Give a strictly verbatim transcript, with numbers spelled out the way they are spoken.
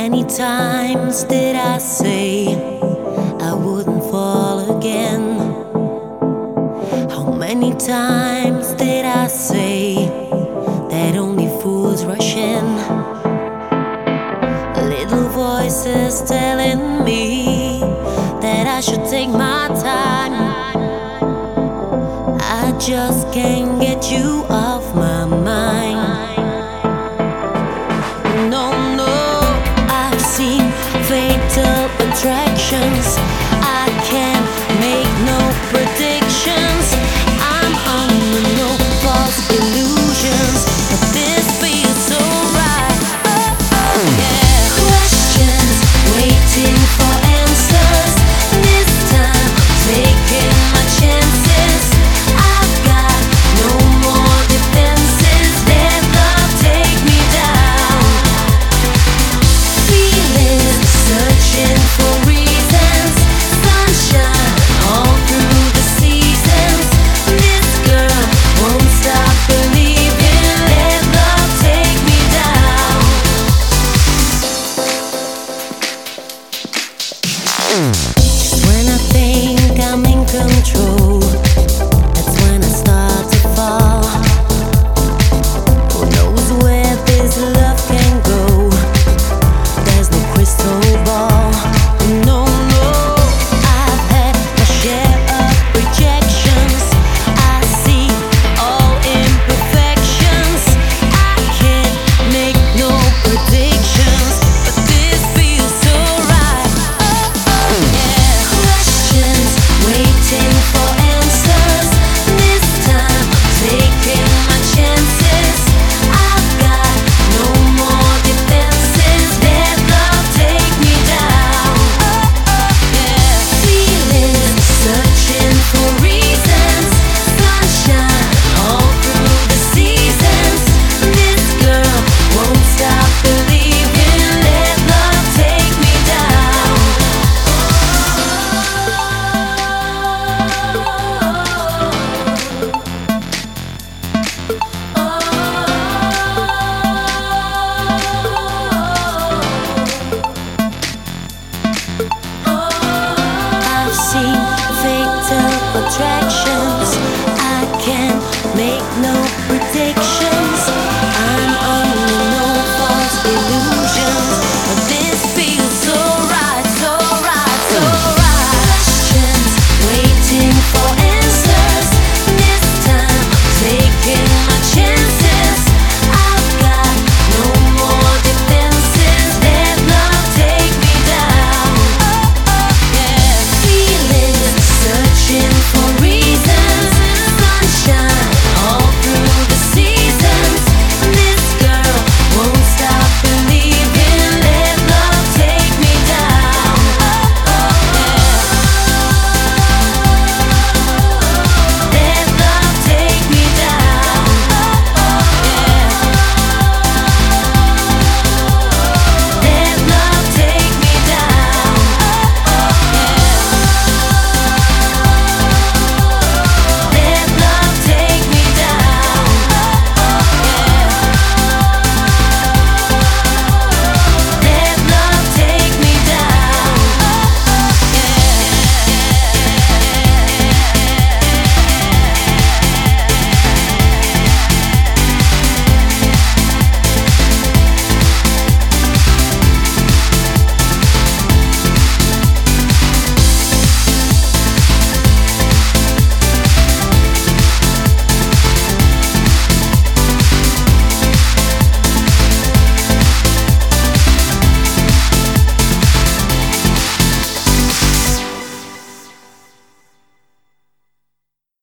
many times did I say I wouldn't fall again? How many times did I say that only fools rush in? Little voices telling me that I should take my time. I just can't get you off my mind. No, no, I've seen fatal attractions. I can't make no predictions. I'm under no false illusions, but this feels so right. Oh, oh, yeah. Questions, waiting for answers. This time, taking my chances. I've got no more defenses. Let love take me down. Feeling, searching for reasons. Sunshine all through the seasons. This girl won't stop believing. Let love take me down. Just when I think I'm in control, that's when I start to fall. Who knows where this love can go? There's no crystal ball. No, no, I've had my share of rejections. I see all imperfections. I can't make no predictions, but this feels so right. Oh, oh, yeah. Questions, waiting for answers. This time, taking my chances. I've got no more defenses. Let love take me down. Oh, oh, yeah. Feeling, searching for reasons. Sunshine all through the seasons. This girl won't stop believing. Let love take me down. I've seen fatal attractions. I can't make no predictions.